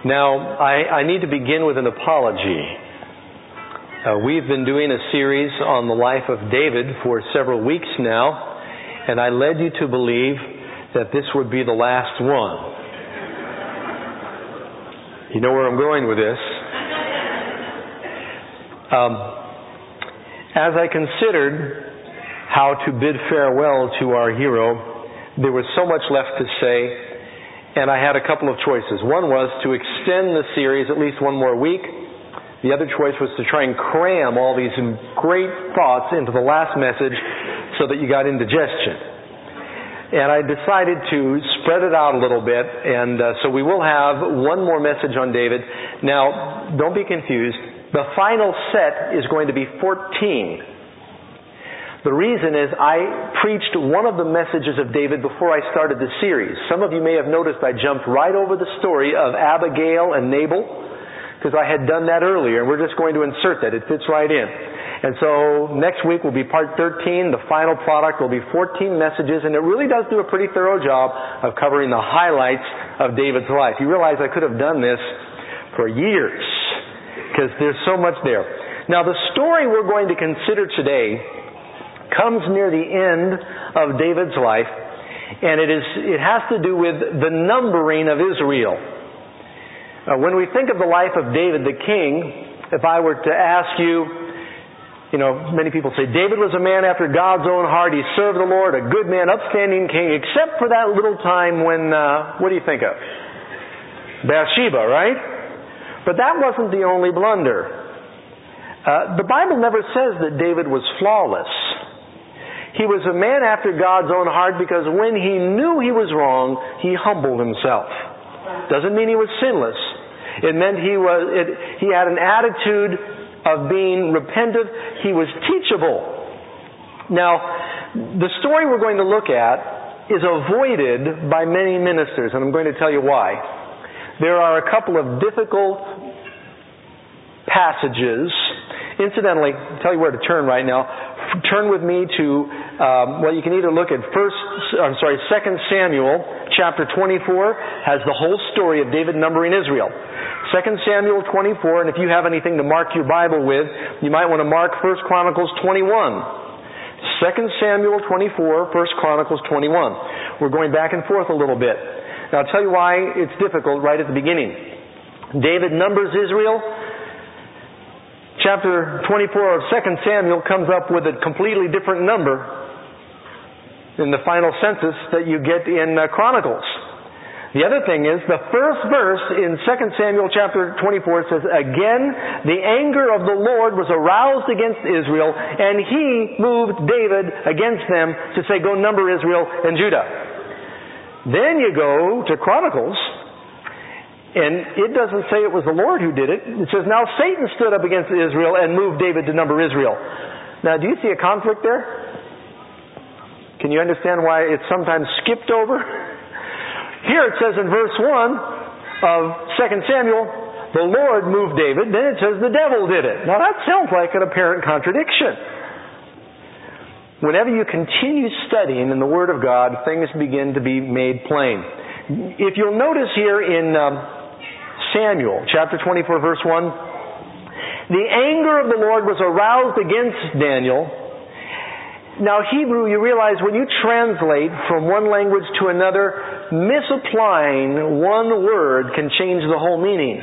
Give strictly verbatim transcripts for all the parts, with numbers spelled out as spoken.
Now, I, I need to begin with an apology. Uh, we've been doing a series on the life of David for several weeks now, and I led you to believe that this would be the last one. You know where I'm going with this. Um, as I considered how to bid farewell to our hero, there was so much left to say, and I had a couple of choices. One was to extend the series at least one more week. The other choice was to try and cram all these great thoughts into the last message so that you got indigestion. And I decided to spread it out a little bit, and uh, so we will have one more message on David. Now, don't be confused. The final set is going to be fourteen. The reason is I preached one of the messages of David before I started the series. Some of you may have noticed I jumped right over the story of Abigail and Nabal, because I had done that earlier, and we're just going to insert that. It fits right in. And so next week will be part thirteen. The final product will be fourteen messages, and it really does do a pretty thorough job of covering the highlights of David's life. You realize I could have done this for years, because there's so much there. Now, the story we're going to consider today comes near the end of David's life, and it is it has to do with the numbering of Israel. Uh, when we think of the life of David the king, if I were to ask you, you know, many people say, David was a man after God's own heart, he served the Lord, a good man, upstanding king, except for that little time when, uh, what do you think of? Bathsheba, right? But that wasn't the only blunder. Uh, the Bible never says that David was flawless. He was a man after God's own heart because when he knew he was wrong, he humbled himself. Doesn't mean he was sinless. It meant he was. It, he had an attitude of being repentant. He was teachable. Now, the story we're going to look at is avoided by many ministers, and I'm going to tell you why. There are a couple of difficult passages. Incidentally, I'll tell you where to turn right now. Turn with me to, um, well, you can either look at first, I'm sorry, Second Samuel chapter twenty-four has the whole story of David numbering Israel. Second Samuel twenty-four, and if you have anything to mark your Bible with, you might want to mark First Chronicles twenty-one. Second Samuel twenty-four, First Chronicles twenty-one. We're going back and forth a little bit. Now, I'll tell you why it's difficult right at the beginning. David numbers Israel. Chapter twenty-four of Second Samuel comes up with a completely different number in the final census that you get in uh, Chronicles. The other thing is, the first verse in Second Samuel chapter twenty-four says, Again, the anger of the Lord was aroused against Israel, and He moved David against them to say, Go number Israel and Judah. Then you go to Chronicles, and it doesn't say it was the Lord who did it. It says, Now Satan stood up against Israel and moved David to number Israel. Now, do you see a conflict there? Can you understand why it's sometimes skipped over? Here it says in verse one of Second Samuel, the Lord moved David. Then it says the devil did it. Now that sounds like an apparent contradiction. Whenever you continue studying in the Word of God, things begin to be made plain. If you'll notice here in um, Samuel, chapter twenty-four, verse one, the anger of the Lord was aroused against Daniel. Now, Hebrew, you realize when you translate from one language to another, misapplying one word can change the whole meaning.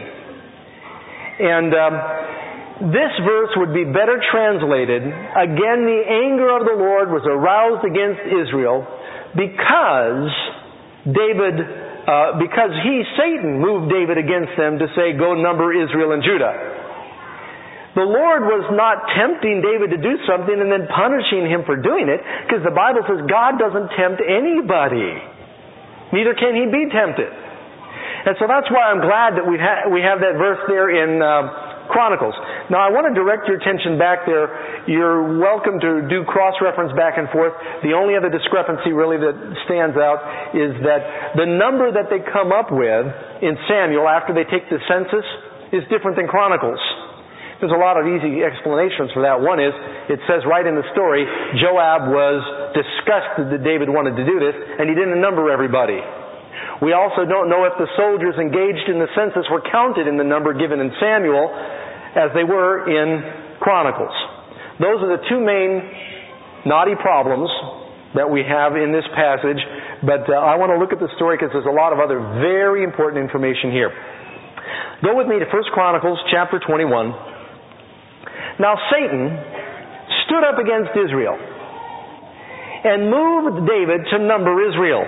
And um, this verse would be better translated, Again, the anger of the Lord was aroused against Israel because David, uh, because he, Satan, moved David against them to say, Go number Israel and Judah. The Lord was not tempting David to do something and then punishing him for doing it, because the Bible says God doesn't tempt anybody. Neither can He be tempted. And so that's why I'm glad that we ha- we have that verse there in uh, Chronicles. Now, I want to direct your attention back there. You're welcome to do cross-reference back and forth. The only other discrepancy really that stands out is that the number that they come up with in Samuel after they take the census is different than Chronicles. There's a lot of easy explanations for that. One is, it says right in the story, Joab was disgusted that David wanted to do this, and he didn't number everybody. We also don't know if the soldiers engaged in the census were counted in the number given in Samuel as they were in Chronicles. Those are the two main knotty problems that we have in this passage, but uh, I want to look at the story because there's a lot of other very important information here. Go with me to First Chronicles chapter twenty-one. Now Satan stood up against Israel and moved David to number Israel.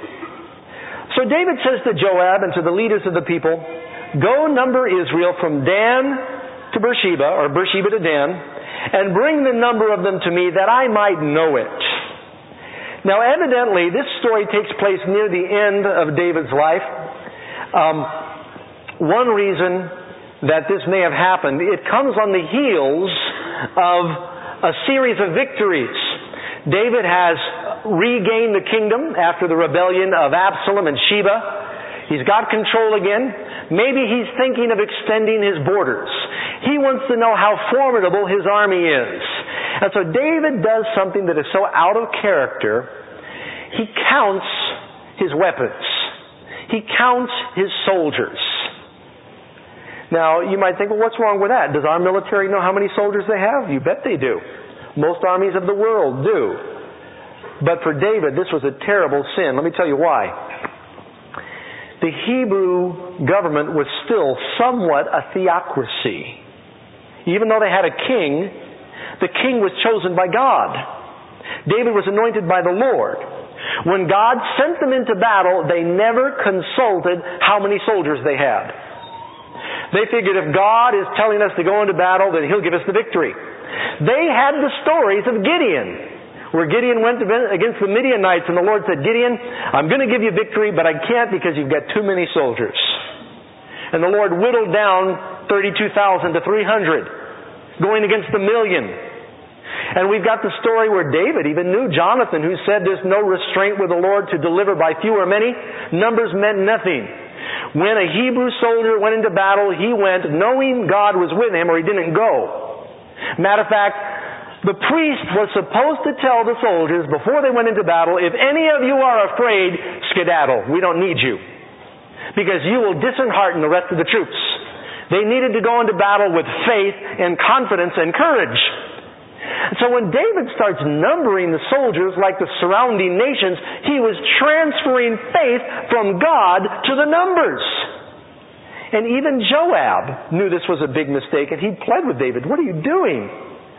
So David says to Joab and to the leaders of the people, "Go number Israel from Dan to Beersheba," or Beersheba to Dan, "and bring the number of them to me that I might know it." Now evidently this story takes place near the end of David's life. Um, one reason that this may have happened, it comes on the heels of a series of victories. David has regained the kingdom after the rebellion of Absalom and Sheba. He's got control again. Maybe he's thinking of extending his borders. He wants to know how formidable his army is. And so David does something that is so out of character. He counts his weapons. He counts his soldiers. Now, you might think, well, what's wrong with that? Does our military know how many soldiers they have? You bet they do. Most armies of the world do. But for David, this was a terrible sin. Let me tell you why. The Hebrew government was still somewhat a theocracy. Even though they had a king, the king was chosen by God. David was anointed by the Lord. When God sent them into battle, they never consulted how many soldiers they had. They figured if God is telling us to go into battle, then He'll give us the victory. They had the stories of Gideon, where Gideon went against the Midianites, and the Lord said, "Gideon, I'm going to give you victory, but I can't because you've got too many soldiers." And the Lord whittled down thirty-two thousand to three hundred, going against the million. And we've got the story where David even knew Jonathan, who said there's no restraint with the Lord to deliver by few or many. Numbers meant nothing. When a Hebrew soldier went into battle, he went knowing God was with him, or he didn't go. Matter of fact, the priest was supposed to tell the soldiers before they went into battle, "If any of you are afraid, skedaddle. We don't need you. Because you will dishearten the rest of the troops." They needed to go into battle with faith and confidence and courage. So when David starts numbering the soldiers like the surrounding nations, he was transferring faith from God to the numbers. And even Joab knew this was a big mistake, and he pled with David, "What are you doing?"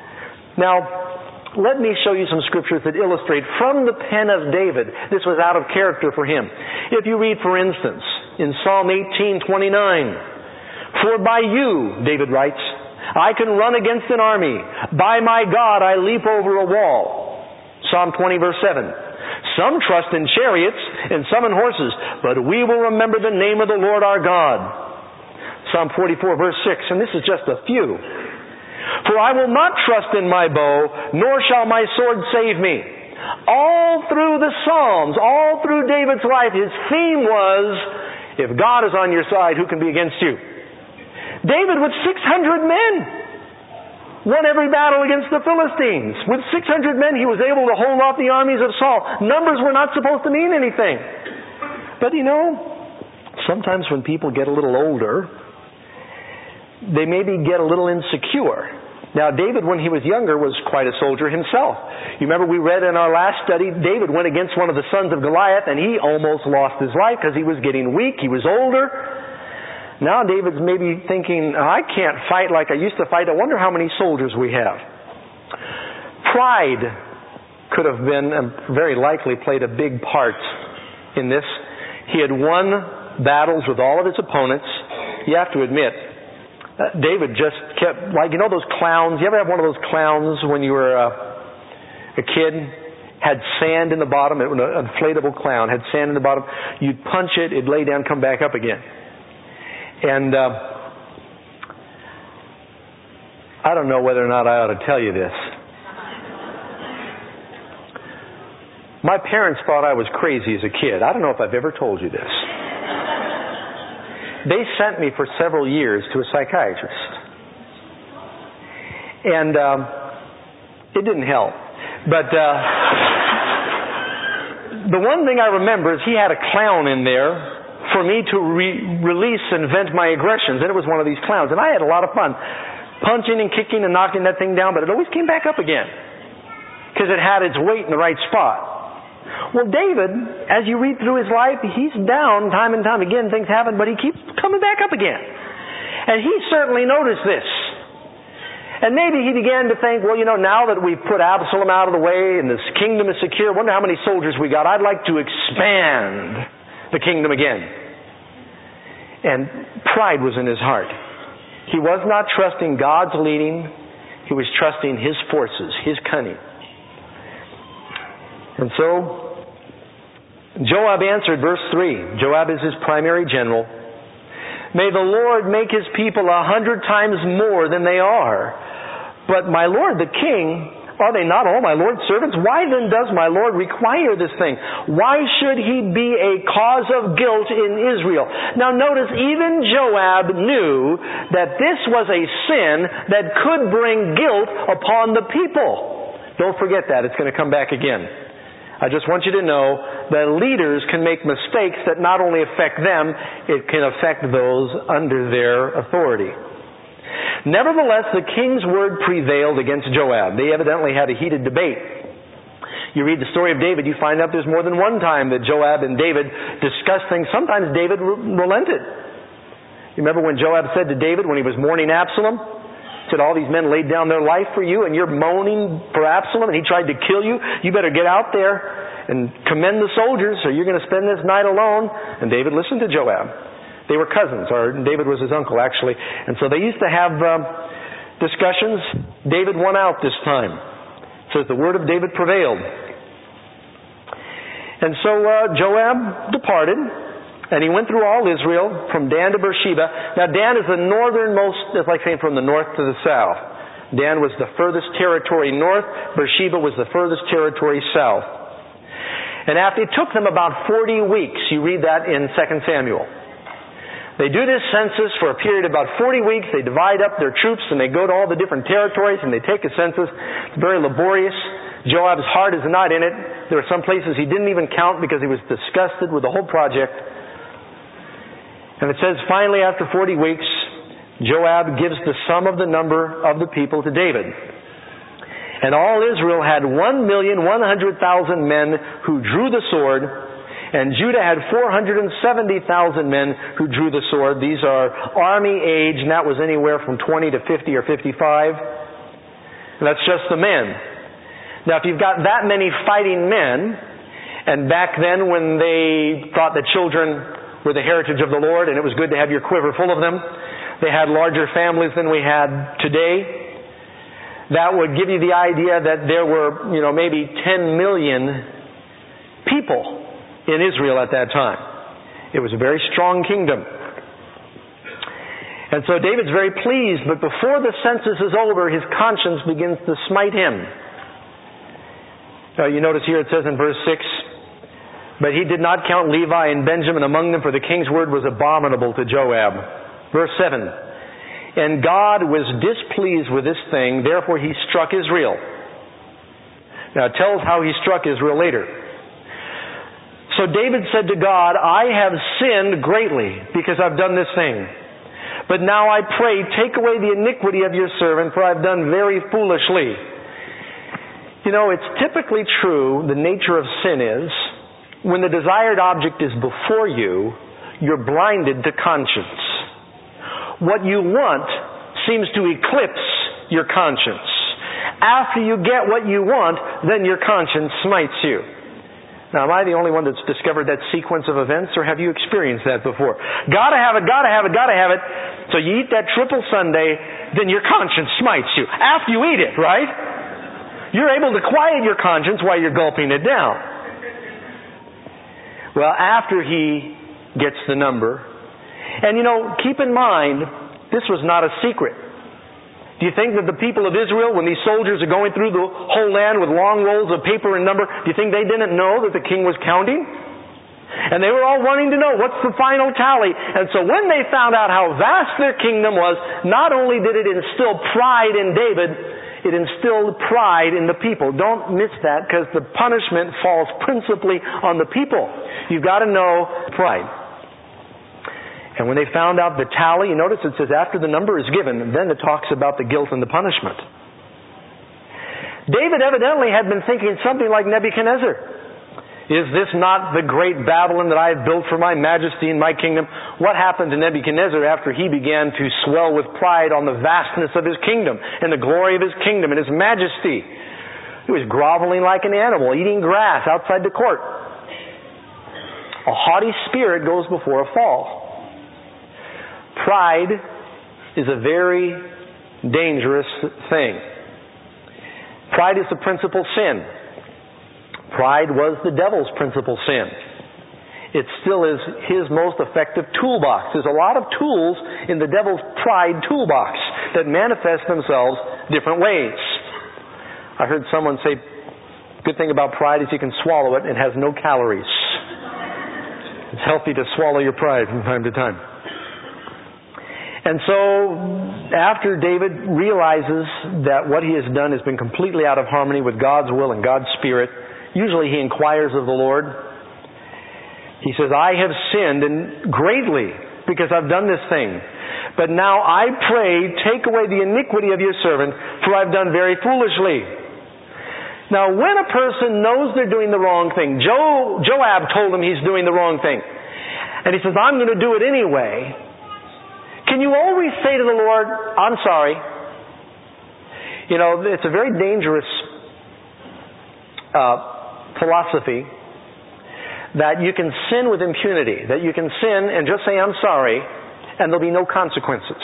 Now, let me show you some scriptures that illustrate from the pen of David this was out of character for him. If you read, for instance, in Psalm eighteen twenty-nine, "For by you," David writes, "I can run against an army. By my God, I leap over a wall." Psalm twenty, verse seven. "Some trust in chariots and some in horses, but we will remember the name of the Lord our God." Psalm forty-four, verse six, and this is just a few. "For I will not trust in my bow, nor shall my sword save me." All through the Psalms, all through David's life, his theme was, if God is on your side, who can be against you? David, with six hundred men, won every battle against the Philistines. With six hundred men, he was able to hold off the armies of Saul. Numbers were not supposed to mean anything. But you know, sometimes when people get a little older, they maybe get a little insecure. Now, David, when he was younger, was quite a soldier himself. You remember we read in our last study, David went against one of the sons of Goliath, and he almost lost his life because he was getting weak. He was older. Now David's maybe thinking, I can't fight like I used to fight. I wonder how many soldiers we have. Pride could have been, and very likely played a big part in this. He had won battles with all of his opponents. You have to admit, uh, David just kept, like, you know those clowns? You ever have one of those clowns when you were uh, a kid? Had sand in the bottom, an inflatable clown, had sand in the bottom. You'd punch it, it'd lay down, come back up again. And uh, I don't know whether or not I ought to tell you this. My parents thought I was crazy as a kid. I don't know if I've ever told you this. They sent me for several years to a psychiatrist. And um, it didn't help. But uh, the one thing I remember is he had a clown in there for me to re- release and vent my aggressions. And it was one of these clowns. And I had a lot of fun punching and kicking and knocking that thing down, but it always came back up again because it had its weight in the right spot. Well, David, as you read through his life, he's down time and time again. Things happen, but he keeps coming back up again. And he certainly noticed this. And maybe he began to think, well, you know, now that we've put Absalom out of the way and this kingdom is secure, wonder how many soldiers we got. I'd like to expand the kingdom again. And pride was in his heart. He was not trusting God's leading. He was trusting his forces, his cunning. And so, Joab answered, verse three. Joab is his primary general. May the Lord make his people a hundred times more than they are. But my Lord the king, are they not all my Lord's servants? Why then does my Lord require this thing? Why should he be a cause of guilt in Israel? Now notice, even Joab knew that this was a sin that could bring guilt upon the people. Don't forget that. It's going to come back again. I just want you to know that leaders can make mistakes that not only affect them, it can affect those under their authority. Nevertheless, the king's word prevailed against Joab. They evidently had a heated debate. You read the story of David, you find out there's more than one time that Joab and David discussed things. Sometimes David relented. You remember when Joab said to David when he was mourning Absalom, said, all these men laid down their life for you and you're moaning for Absalom and he tried to kill you. You better get out there and commend the soldiers or you're going to spend this night alone. And David listened to Joab. They were cousins, or David was his uncle, actually. And so they used to have um, discussions. David won out this time. It says the word of David prevailed. And so uh, Joab departed, and he went through all Israel, from Dan to Beersheba. Now Dan is the northernmost, it's like saying from the north to the south. Dan was the furthest territory north. Beersheba was the furthest territory south. And after it took them about forty weeks, you read that in Second Samuel. They do this census for a period of about forty weeks. They divide up their troops and they go to all the different territories and they take a census. It's very laborious. Joab's heart is not in it. There are some places he didn't even count because he was disgusted with the whole project. And it says finally after forty weeks, Joab gives the sum of the number of the people to David. And all Israel had one million one hundred thousand men who drew the sword. And Judah had four hundred seventy thousand men who drew the sword. These are army age, and that was anywhere from twenty to fifty or fifty-five. And that's just the men. Now, if you've got that many fighting men, and back then when they thought that children were the heritage of the Lord, and it was good to have your quiver full of them, they had larger families than we had today. That would give you the idea that there were, you know, maybe ten million people in Israel at that time. It was a very strong kingdom. And so David's very pleased, but before the census is over, his conscience begins to smite him. Now you notice here it says in verse six, but he did not count Levi and Benjamin among them, for the king's word was abominable to Joab. Verse seven, and God was displeased with this thing, therefore he struck Israel. Now it tells how he struck Israel later. So David said to God, I have sinned greatly because I've done this thing. But now I pray, take away the iniquity of your servant, for I've done very foolishly. You know, it's typically true, the nature of sin is, when the desired object is before you, you're blinded to conscience. What you want seems to eclipse your conscience. After you get what you want, then your conscience smites you. Now, am I the only one that's discovered that sequence of events, or have you experienced that before? Gotta have it, gotta have it, gotta have it. So you eat that triple sundae, then your conscience smites you. After you eat it, right? You're able to quiet your conscience while you're gulping it down. Well, after he gets the number, and you know, keep in mind, this was not a secret. Do you think that the people of Israel, when these soldiers are going through the whole land with long rolls of paper and number, do you think they didn't know that the king was counting? And they were all wanting to know, what's the final tally? And so when they found out how vast their kingdom was, not only did it instill pride in David, it instilled pride in the people. Don't miss that, because the punishment falls principally on the people. You've got to know pride. And when they found out the tally, you notice it says after the number is given, then it talks about the guilt and the punishment. David evidently had been thinking something like Nebuchadnezzar. Is this not the great Babylon that I have built for my majesty and my kingdom? What happened to Nebuchadnezzar after he began to swell with pride on the vastness of his kingdom and the glory of his kingdom and his majesty? He was groveling like an animal, eating grass outside the court. A haughty spirit goes before a fall. Pride is a very dangerous thing. Pride is the principal sin. Pride was the devil's principal sin. It still is his most effective toolbox. There's a lot of tools in the devil's pride toolbox that manifest themselves different ways. I heard someone say, good thing about pride is you can swallow it and it has no calories. It's healthy to swallow your pride from time to time. And so, after David realizes that what he has done has been completely out of harmony with God's will and God's Spirit, usually he inquires of the Lord. He says, I have sinned and greatly because I've done this thing. But now I pray, take away the iniquity of your servant, for I've done very foolishly. Now when a person knows they're doing the wrong thing, Jo, Joab told him he's doing the wrong thing. And he says, I'm going to do it anyway. Can you always say to the Lord, I'm sorry? You know, it's a very dangerous uh, philosophy that you can sin with impunity, that you can sin and just say, I'm sorry, and there'll be no consequences.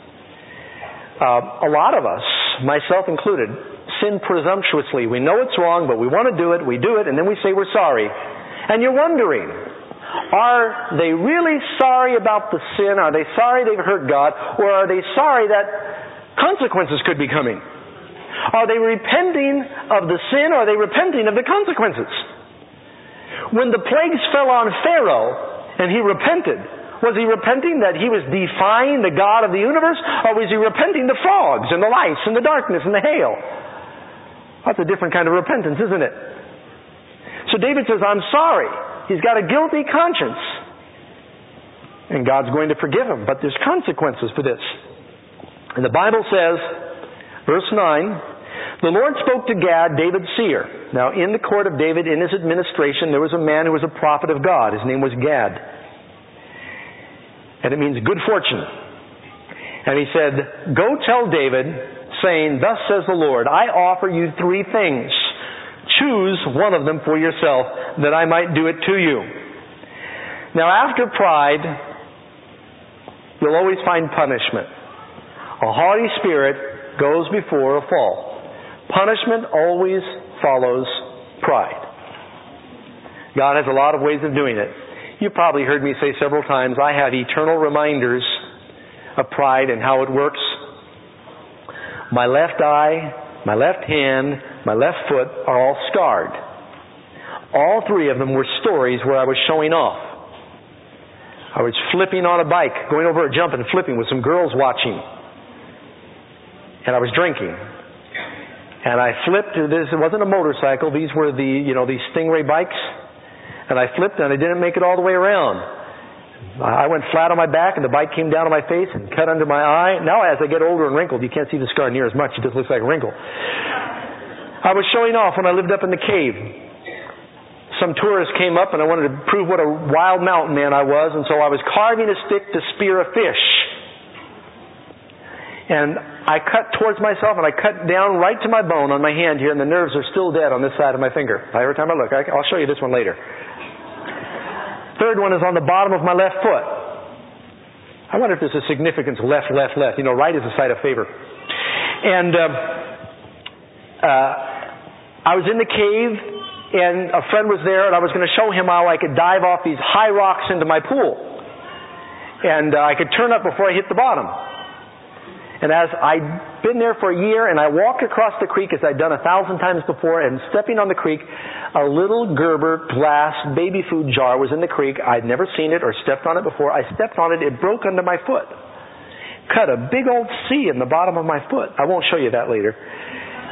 Uh, a lot of us, myself included, sin presumptuously. We know it's wrong, but we want to do it, we do it, and then we say we're sorry. And you're wondering, are they really sorry about the sin? Are they sorry they've hurt God? Or are they sorry that consequences could be coming? Are they repenting of the sin, or are they repenting of the consequences? When the plagues fell on Pharaoh and he repented, was he repenting that he was defying the God of the universe? Or was he repenting the frogs and the lice and the darkness and the hail? That's a different kind of repentance, isn't it? So David says, I'm sorry. He's got a guilty conscience. And God's going to forgive him. But there's consequences for this. And the Bible says, verse nine, the Lord spoke to Gad, David's seer. Now in the court of David, in his administration, there was a man who was a prophet of God. His name was Gad. And it means good fortune. And he said, go tell David, saying, thus says the Lord, I offer you three things. Choose one of them for yourself, that I might do it to you. Now after pride, you'll always find punishment. A haughty spirit goes before a fall. Punishment always follows pride. God has a lot of ways of doing it. You've probably heard me say several times, I have eternal reminders of pride and how it works. My left eye, my left hand, my left foot are all scarred. All three of them were stories where I was showing off. I was flipping on a bike, going over a jump and flipping with some girls watching. And I was drinking. And I flipped, this it wasn't a motorcycle, these were the, you know, these Stingray bikes. And I flipped and I didn't make it all the way around. I went flat on my back and the bike came down on my face and cut under my eye. Now as I get older and wrinkled, you can't see the scar near as much, it just looks like a wrinkle. I was showing off when I lived up in the cave. Some tourists came up and I wanted to prove what a wild mountain man I was, and so I was carving a stick to spear a fish. And I cut towards myself and I cut down right to my bone on my hand here, and the nerves are still dead on this side of my finger. Every time I look, I'll show you this one later. Third one is on the bottom of my left foot. I wonder if there's a significance left, left, left. You know, right is a sign of favor. And uh, uh, I was in the cave, and a friend was there, and I was going to show him how I could dive off these high rocks into my pool. And uh, I could turn up before I hit the bottom. And as I'd been there for a year, and I walked across the creek as I'd done a thousand times before, and stepping on the creek, a little Gerber glass baby food jar was in the creek. I'd never seen it or stepped on it before. I stepped on it, it broke under my foot. Cut a big old C in the bottom of my foot. I won't show you that later.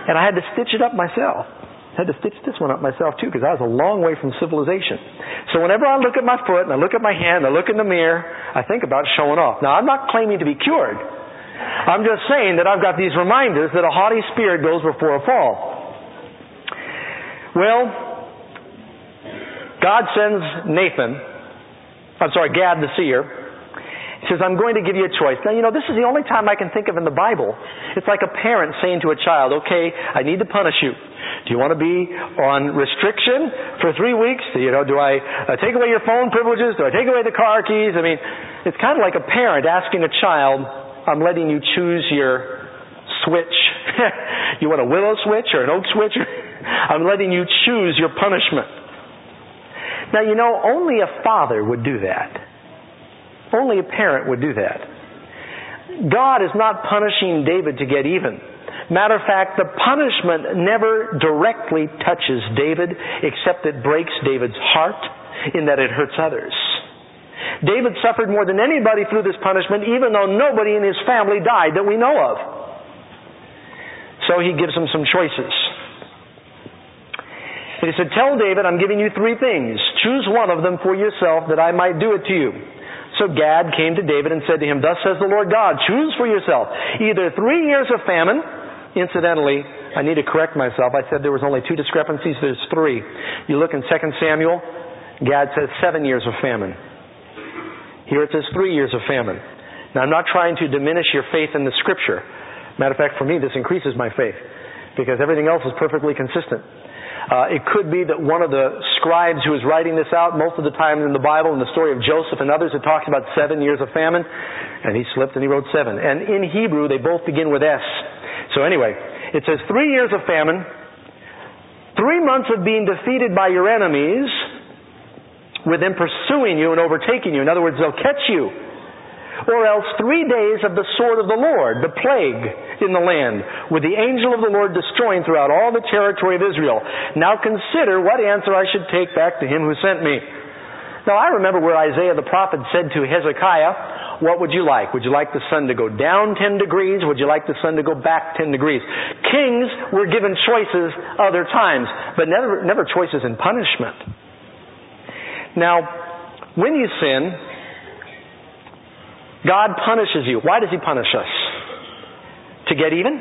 And I had to stitch it up myself. I had to stitch this one up myself too, because I was a long way from civilization. So whenever I look at my foot, and I look at my hand, and I look in the mirror, I think about showing off. Now, I'm not claiming to be cured. I'm just saying that I've got these reminders that a haughty spirit goes before a fall. Well, God sends Nathan, I'm sorry, Gad the seer. He says, I'm going to give you a choice. Now, you know, this is the only time I can think of in the Bible. It's like a parent saying to a child, okay, I need to punish you. Do you want to be on restriction for three weeks? You know, do I uh, take away your phone privileges? Do I take away the car keys? I mean, it's kind of like a parent asking a child, I'm letting you choose your switch. You want a willow switch or an oak switch? I'm letting you choose your punishment. Now, you know, only a father would do that. Only a parent would do that. God is not punishing David to get even. Matter of fact, the punishment never directly touches David, except it breaks David's heart in that it hurts others. David suffered more than anybody through this punishment, even though nobody in his family died that we know of. So he gives him some choices. And he said, tell David, I'm giving you three things. Choose one of them for yourself that I might do it to you. So Gad came to David and said to him, thus says the Lord God, choose for yourself either three years of famine. Incidentally, I need to correct myself. I said there was only two discrepancies. There's three. You look in Second Samuel, Gad says seven years of famine. Here it says three years of famine. Now, I'm not trying to diminish your faith in the Scripture. Matter of fact, for me, this increases my faith because everything else is perfectly consistent. Uh, it could be that one of the scribes who is writing this out, most of the time in the Bible, in the story of Joseph and others, it talks about seven years of famine, and he slipped and he wrote seven. And in Hebrew, they both begin with S. So anyway, it says three years of famine, three months of being defeated by your enemies, with them pursuing you and overtaking you. In other words, they'll catch you. Or else three days of the sword of the Lord, the plague in the land, with the angel of the Lord destroying throughout all the territory of Israel. Now consider what answer I should take back to him who sent me. Now I remember where Isaiah the prophet said to Hezekiah, what would you like? Would you like the sun to go down ten degrees? Would you like the sun to go back ten degrees? Kings were given choices other times, but never, never choices in punishment. Now, when you sin, God punishes you. Why does He punish us? To get even?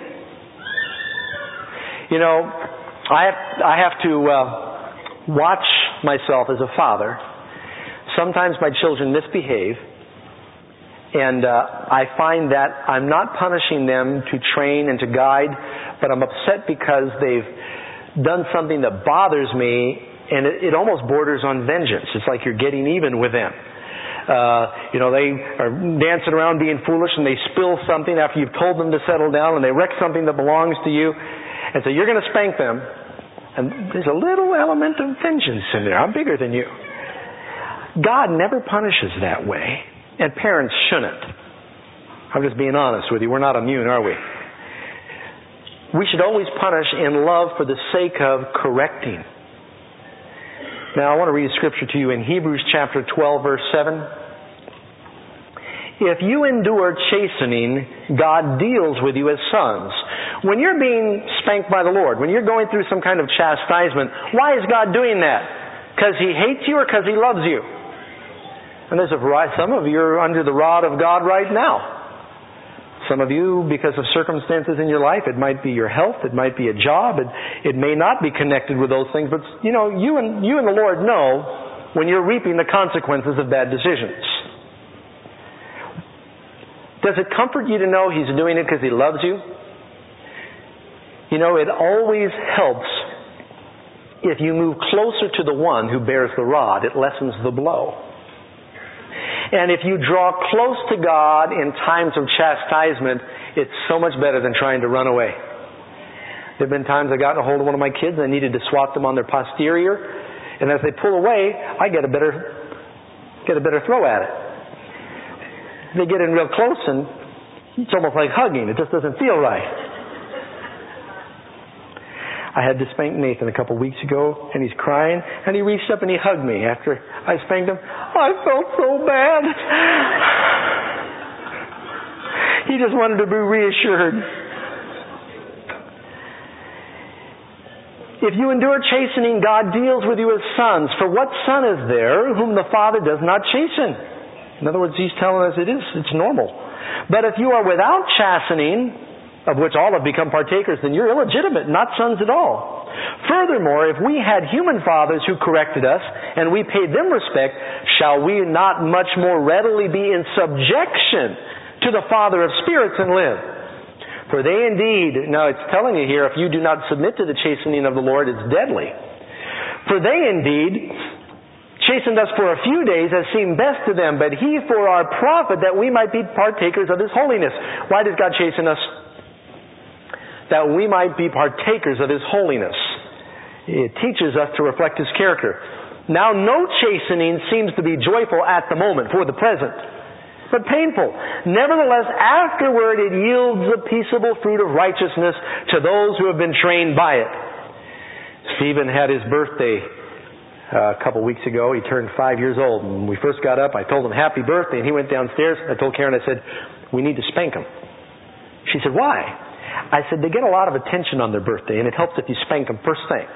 You know, I have, I have to uh, watch myself as a father. Sometimes my children misbehave, and uh, I find that I'm not punishing them to train and to guide, but I'm upset because they've done something that bothers me, and it, it almost borders on vengeance. It's like you're getting even with them. Uh, you know, they are dancing around being foolish and they spill something after you've told them to settle down, and they wreck something that belongs to you, and so you're going to spank them, and there's a little element of vengeance in there. I'm bigger than you. God never punishes that way, and parents shouldn't. I'm just being honest with you. We're not immune, are we? We should always punish in love for the sake of correcting. Now, I want to read a scripture to you in Hebrews chapter twelve, verse seven. If you endure chastening, God deals with you as sons. When you're being spanked by the Lord, when you're going through some kind of chastisement, why is God doing that? Because He hates you or because He loves you? And there's a variety. Some of you are under the rod of God right now. Some of you, because of circumstances in your life, it might be your health, it might be a job, it, it may not be connected with those things, but you know, you and you and the Lord know when you're reaping the consequences of bad decisions. Does it comfort you to know He's doing it because He loves you? You know, it always helps if you move closer to the one who bears the rod. It lessens the blow. And if you draw close to God in times of chastisement, it's so much better than trying to run away. There have been times I got a hold of one of my kids and I needed to swat them on their posterior, and as they pull away, I get a better get a better throw at it. They get in real close and it's almost like hugging. It just doesn't feel right. I had to spank Nathan a couple weeks ago, and he's crying, and he reached up and he hugged me after I spanked him. I felt so bad. He just wanted to be reassured. If you endure chastening, God deals with you as sons. For what son is there whom the Father does not chasten? In other words, He's telling us it is, it's normal. But if you are without chastening, of which all have become partakers, then you're illegitimate, not sons at all. Furthermore, if we had human fathers who corrected us, and we paid them respect, shall we not much more readily be in subjection to the Father of spirits and live? For they indeed, now it's telling you here, if you do not submit to the chastening of the Lord, it's deadly. For they indeed chastened us for a few days as seemed best to them, but He for our profit, that we might be partakers of His holiness. Why does God chasten us? That we might be partakers of His holiness. It teaches us to reflect His character. Now no chastening seems to be joyful at the moment, for the present, but painful. Nevertheless, afterward it yields the peaceable fruit of righteousness to those who have been trained by it. Stephen had his birthday uh, a couple weeks ago. He turned five years old. And when we first got up, I told him happy birthday, and he went downstairs. I told Karen, I said, we need to spank him. She said, why? I said, they get a lot of attention on their birthday, and it helps if you spank them first thing.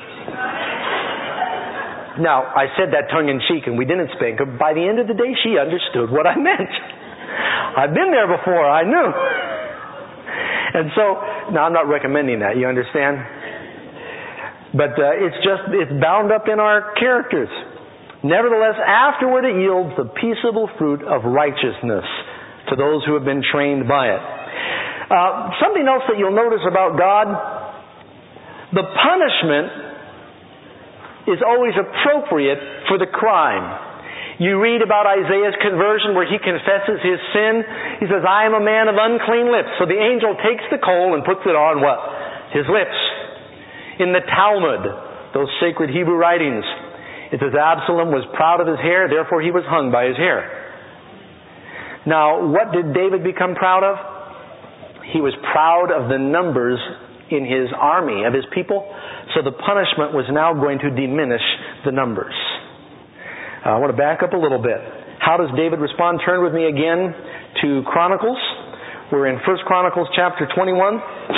Now, I said that tongue-in-cheek, and we didn't spank her. By the end of the day, she understood what I meant. I've been there before. I knew. And so, now I'm not recommending that. You understand? But uh, it's just, it's bound up in our characters. Nevertheless, afterward it yields the peaceable fruit of righteousness to those who have been trained by it. Uh, something else that you'll notice about God, the punishment is always appropriate for the crime. You read about Isaiah's conversion where he confesses his sin. He says, I am a man of unclean lips. So the angel takes the coal and puts it on what? His lips. In the Talmud, those sacred Hebrew writings, it says Absalom was proud of his hair, therefore he was hung by his hair. Now, what did David become proud of? He was proud of the numbers in his army, of his people. So the punishment was now going to diminish the numbers. Uh, I want to back up a little bit. How does David respond? Turn with me again to Chronicles. We're in First Chronicles chapter twenty-one.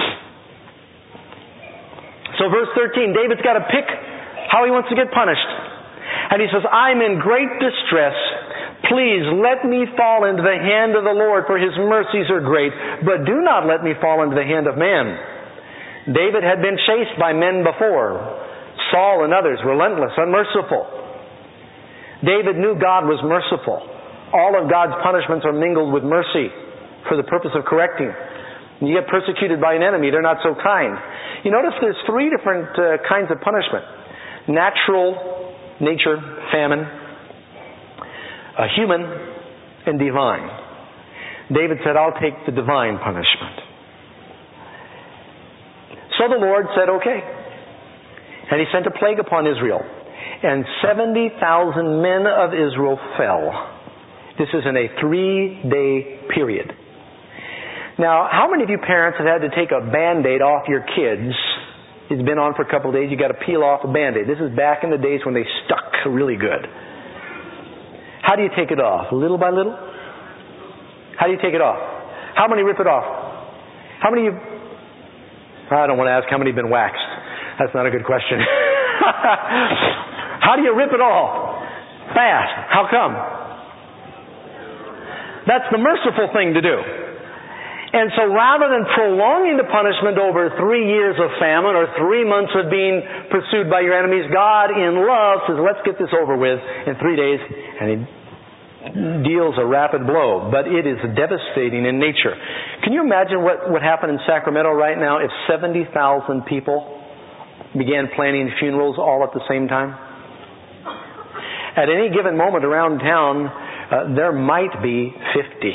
So verse thirteen, David's got to pick how he wants to get punished. And he says, I'm in great distress. Please let me fall into the hand of the Lord, for His mercies are great. But do not let me fall into the hand of man. David had been chased by men before. Saul and others, relentless, unmerciful. David knew God was merciful. All of God's punishments are mingled with mercy for the purpose of correcting. When you get persecuted by an enemy, they're not so kind. You notice there's three different uh, kinds of punishment. Natural, nature, famine, uh, human, and divine. David said, I'll take the divine punishment. So the Lord said, okay. And He sent a plague upon Israel. And seventy thousand men of Israel fell. This is in a three-day period. Now, how many of you parents have had to take a Band-Aid off your kids? It's been on for a couple of days. You've got to peel off a Band-Aid. This is back in the days when they stuck really good. How do you take it off? Little by little? How do you take it off? How many rip it off? How many of you... I don't want to ask how many have been waxed. That's not a good question. How do you rip it off? Fast. How come? That's the merciful thing to do. And so rather than prolonging the punishment over three years of famine or three months of being pursued by your enemies, God in love says, let's get this over with in three days. And He deals a rapid blow. But it is devastating in nature. Can you imagine what would happen in Sacramento right now if seventy thousand people began planning funerals all at the same time? At any given moment around town, uh, there might be fifty.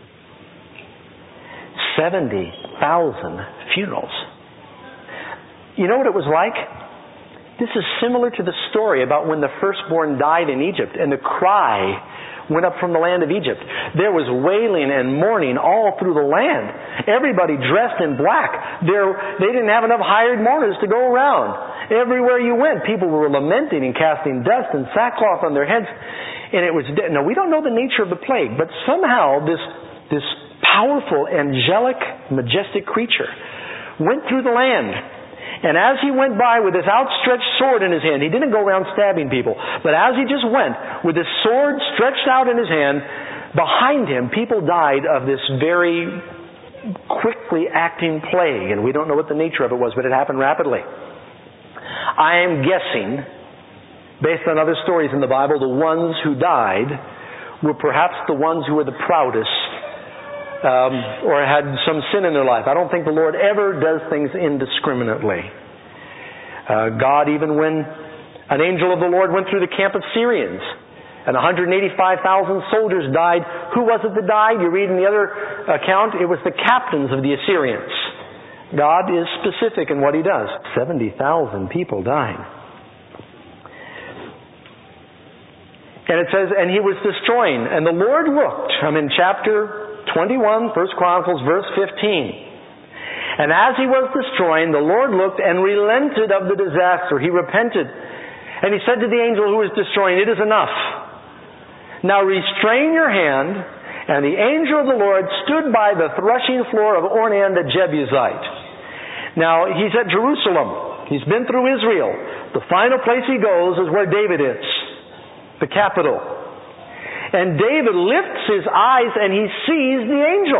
seventy thousand funerals. You know what it was like? This is similar to the story about when the firstborn died in Egypt and the cry went up from the land of Egypt. There was wailing and mourning all through the land. Everybody dressed in black. There, they didn't have enough hired mourners to go around. Everywhere you went, people were lamenting and casting dust and sackcloth on their heads. And it was dead. Now, we don't know the nature of the plague, but somehow this, this powerful, angelic, majestic creature went through the land. And as he went by with this outstretched sword in his hand, he didn't go around stabbing people, but as he just went with his sword stretched out in his hand, behind him people died of this very quickly acting plague. And we don't know what the nature of it was, but it happened rapidly. I am guessing, based on other stories in the Bible, the ones who died were perhaps the ones who were the proudest, um, or had some sin in their life. I don't think the Lord ever does things indiscriminately. Uh, God, even when an angel of the Lord went through the camp of Syrians, and one hundred eighty-five thousand soldiers died, who was it that died? You read in the other account, it was the captains of the Assyrians. God is specific in what He does. seventy thousand people died. And it says, and He was destroying. And the Lord looked. I'm in chapter twenty-one, First Chronicles, verse fifteen. And as He was destroying, the Lord looked and relented of the disaster. He repented. And He said to the angel who was destroying, it is enough. Now restrain your hand. And the angel of the Lord stood by the threshing floor of Ornan the Jebusite. Now, he's at Jerusalem. He's been through Israel. The final place he goes is where David is, the capital. And David lifts his eyes and he sees the angel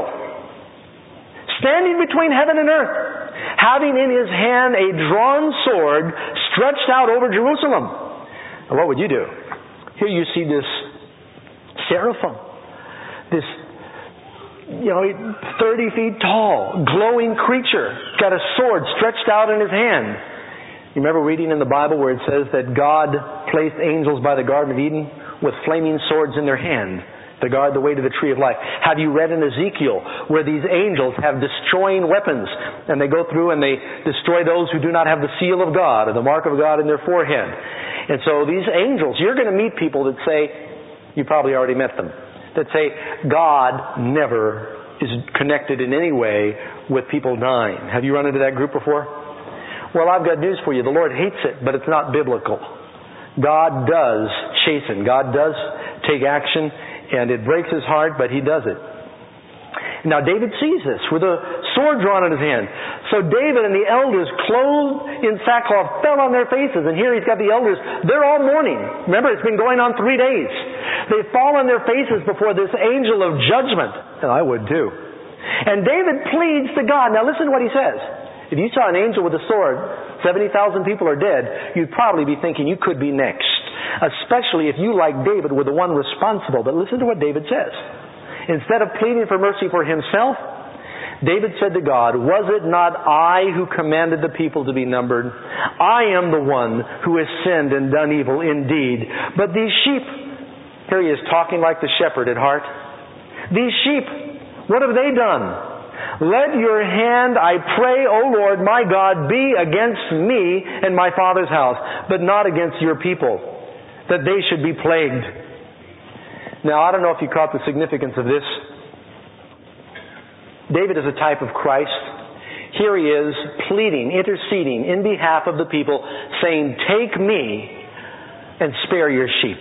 standing between heaven and earth, having in his hand a drawn sword stretched out over Jerusalem. Now, what would you do? Here you see this seraphim. This, you know, thirty feet tall, glowing creature, got a sword stretched out in his hand. You remember reading in the Bible where it says that God placed angels by the Garden of Eden with flaming swords in their hand to guard the way to the tree of life. Have you read in Ezekiel where these angels have destroying weapons and they go through and they destroy those who do not have the seal of God or the mark of God in their forehead? And so these angels, you're going to meet people that say, you probably already met them, that say God never is connected in any way with people dying. Have you run into that group before? Well, I've got news for you. The Lord hates it, but it's not biblical. God does chasten. God does take action, and it breaks His heart, but He does it. Now David sees this with a sword drawn in his hand. So David and the elders, clothed in sackcloth, fell on their faces. And here he's got the elders. They're all mourning. Remember, it's been going on three days. They fall on their faces before this angel of judgment. And I would too. And David pleads to God. Now listen to what he says. If you saw an angel with a sword, seventy thousand people are dead, you'd probably be thinking you could be next. Especially if you, like David, were the one responsible. But listen to what David says. Instead of pleading for mercy for himself, David said to God, was it not I who commanded the people to be numbered? I am the one who has sinned and done evil indeed. But these sheep, here he is talking like the shepherd at heart. These sheep, what have they done? Let your hand, I pray, O Lord, my God, be against me and my father's house, but not against your people, that they should be plagued. Now, I don't know if you caught the significance of this. David is a type of Christ. Here he is pleading, interceding in behalf of the people, saying, take me and spare your sheep.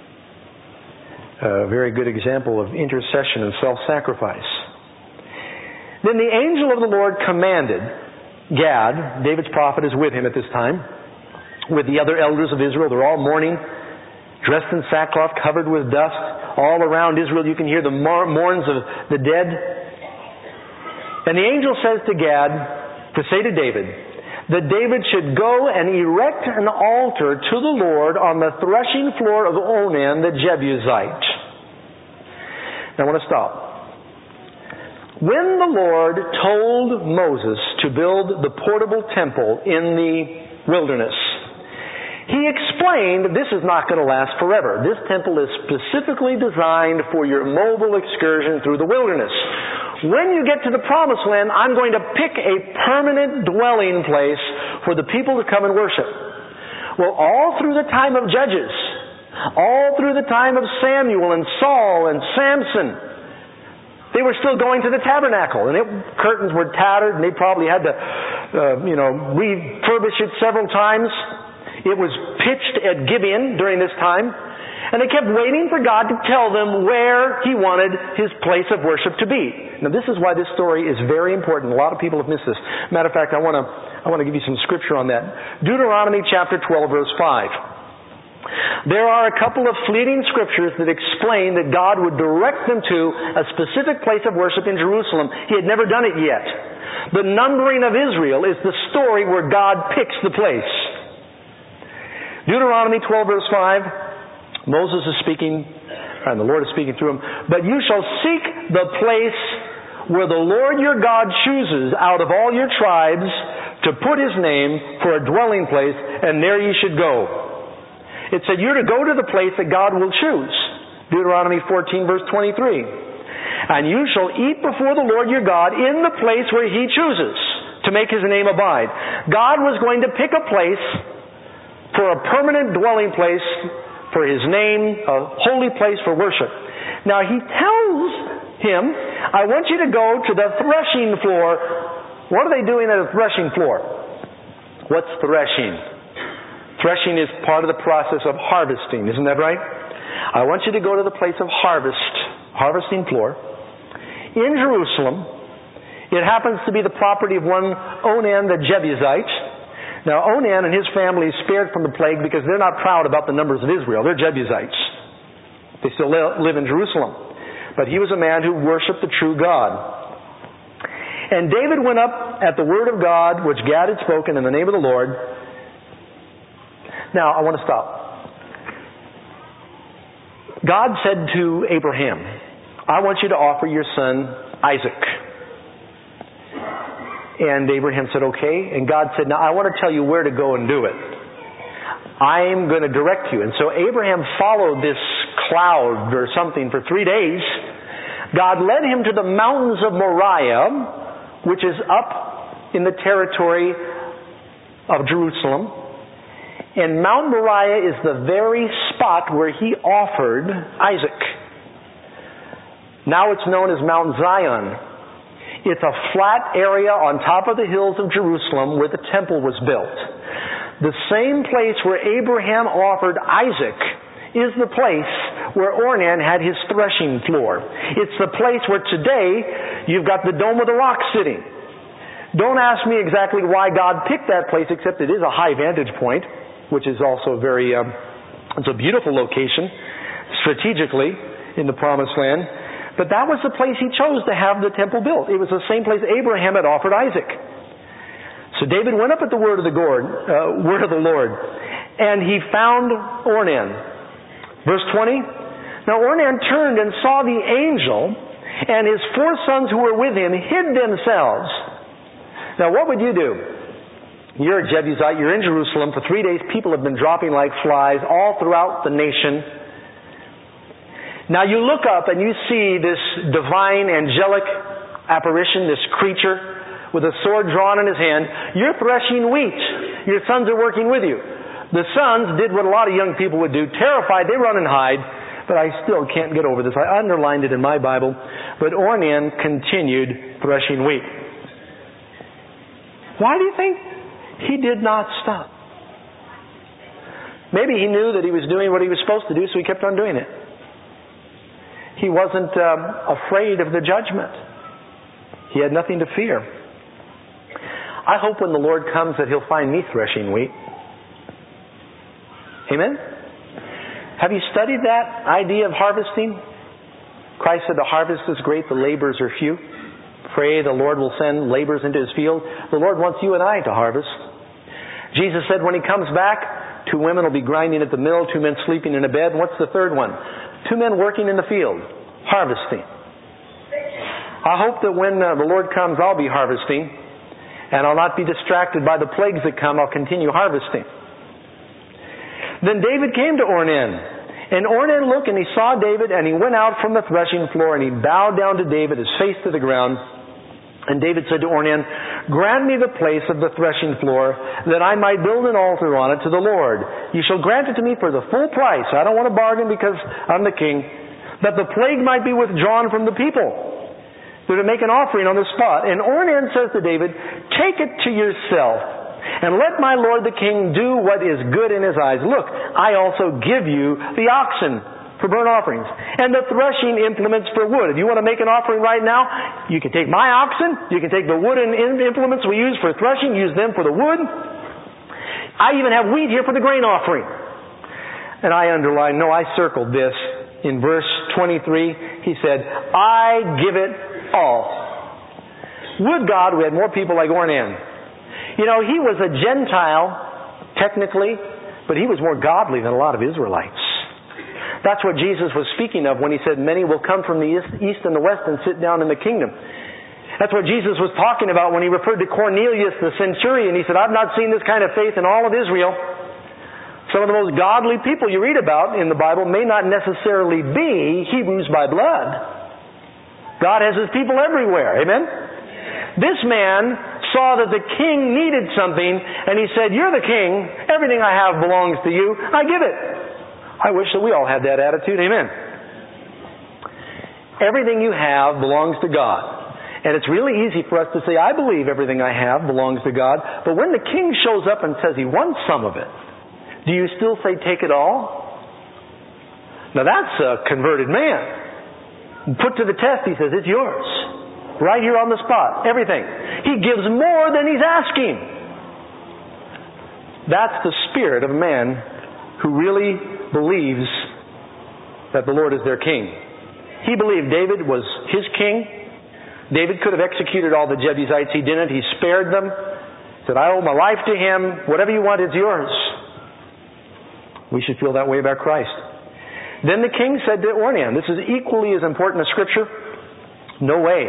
A very good example of intercession and self-sacrifice. Then the angel of the Lord commanded Gad, David's prophet is with him at this time, with the other elders of Israel. They're all mourning, dressed in sackcloth, covered with dust. All around Israel you can hear the mourns of the dead. And the angel says to Gad to say to David that David should go and erect an altar to the Lord on the threshing floor of Ornan the Jebusite. Now I want to stop. When the Lord told Moses to build the portable temple in the wilderness, He explained this is not going to last forever. This temple is specifically designed for your mobile excursion through the wilderness. When you get to the promised land, I'm going to pick a permanent dwelling place for the people to come and worship. Well, all through the time of Judges, all through the time of Samuel and Saul and Samson, they were still going to the tabernacle. And it, curtains were tattered, and they probably had to, uh, you know, refurbish it several times. It was pitched at Gibeon during this time. And they kept waiting for God to tell them where He wanted His place of worship to be. Now this is why this story is very important. A lot of people have missed this. Matter of fact, I want to I I want to give you some scripture on that. Deuteronomy chapter twelve, verse five. There are a couple of fleeting scriptures that explain that God would direct them to a specific place of worship in Jerusalem. He had never done it yet. The numbering of Israel is the story where God picks the place. Deuteronomy twelve, verse five, Moses is speaking, and the Lord is speaking through him. But you shall seek the place where the Lord your God chooses out of all your tribes to put His name for a dwelling place, and there ye should go. It said you're to go to the place that God will choose. Deuteronomy fourteen, verse twenty-three. And you shall eat before the Lord your God in the place where He chooses to make His name abide. God was going to pick a place for a permanent dwelling place for His name, a holy place for worship. Now He tells him, I want you to go to the threshing floor. What are they doing at a threshing floor? What's threshing? Threshing is part of the process of harvesting, isn't that right? I want you to go to the place of harvest, harvesting floor, in Jerusalem. It happens to be the property of one Onan the Jebusite. Now Onan and his family is spared from the plague because they're not proud about the numbers of Israel. They're Jebusites. They still live in Jerusalem. But he was a man who worshiped the true God. And David went up at the word of God, which Gad had spoken in the name of the Lord. Now, I want to stop. God said to Abraham, I want you to offer your son Isaac. And Abraham said, okay. And God said, now I want to tell you where to go and do it. I'm going to direct you. And so Abraham followed this cloud or something for three days. God led him to the mountains of Moriah, which is up in the territory of Jerusalem. And Mount Moriah is the very spot where he offered Isaac. Now it's known as Mount Zion. It's a flat area on top of the hills of Jerusalem where the temple was built. The same place where Abraham offered Isaac is the place where Ornan had his threshing floor. It's the place where today you've got the Dome of the Rock sitting. Don't ask me exactly why God picked that place, except it is a high vantage point, which is also very, um, it's a beautiful location strategically in the Promised Land. But that was the place He chose to have the temple built. It was the same place Abraham had offered Isaac. So David went up at the word of the Lord, uh, word of the Lord, and he found Ornan. Verse twenty. Now Ornan turned and saw the angel, and his four sons who were with him hid themselves. Now what would you do? You're a Jebusite, you're in Jerusalem. For three days people have been dropping like flies all throughout the nation. Now you look up and you see this divine angelic apparition, this creature with a sword drawn in his hand. You're threshing wheat. Your sons are working with you. The sons did what a lot of young people would do. Terrified, they run and hide. But I still can't get over this. I underlined it in my Bible. But Ornan continued threshing wheat. Why do you think he did not stop? Maybe he knew that he was doing what he was supposed to do, so he kept on doing it. He wasn't um, afraid of the judgment. He had nothing to fear. I hope when the Lord comes that He'll find me threshing wheat. Amen? Have you studied that idea of harvesting? Christ said the harvest is great, the laborers are few. Pray the Lord will send laborers into His field. The Lord wants you and I to harvest. Jesus said when He comes back, two women will be grinding at the mill, two men sleeping in a bed. What's the third one? Two men working in the field, harvesting. I hope that when uh, the Lord comes, I'll be harvesting, and I'll not be distracted by the plagues that come. I'll continue harvesting. Then David came to Ornan, and Ornan looked, and he saw David, and he went out from the threshing floor, and he bowed down to David, his face to the ground. And David said to Ornan, grant me the place of the threshing floor, that I might build an altar on it to the Lord. You shall grant it to me for the full price. I don't want to bargain because I'm the king. That the plague might be withdrawn from the people. They're to make an offering on the spot. And Ornan says to David, take it to yourself, and let my lord the king do what is good in his eyes. Look, I also give you the oxen. for burnt offerings, and the threshing implements for wood. If you want to make an offering right now, you can take my oxen, you can take the wooden implements we use for threshing, use them for the wood. I even have wheat here for the grain offering. And I underlined, no, I circled this. In verse twenty-three, he said, I give it all. Would God we had more people like Ornan. You know, he was a Gentile, technically, but he was more godly than a lot of Israelites. That's what Jesus was speaking of when he said, many will come from the east and the west and sit down in the kingdom. That's what Jesus was talking about when he referred to Cornelius, the centurion. He said, I've not seen this kind of faith in all of Israel. Some of the most godly people you read about in the Bible may not necessarily be Hebrews by blood. God has His people everywhere. Amen? This man saw that the king needed something, and he said, you're the king. Everything I have belongs to you. I give it. I wish that we all had that attitude. Amen. Everything you have belongs to God. And it's really easy for us to say, I believe everything I have belongs to God. But when the king shows up and says he wants some of it, do you still say, take it all? Now that's a converted man. Put to the test, he says, it's yours. Right here on the spot. Everything. He gives more than he's asking. That's the spirit of a man who really believes that the Lord is their king. He believed David was his king. David could have executed all the Jebusites. He didn't. He spared them. He said, I owe my life to him. Whatever you want is yours. We should feel that way about Christ. Then the king said to Ornan, this is equally as important as Scripture. No way.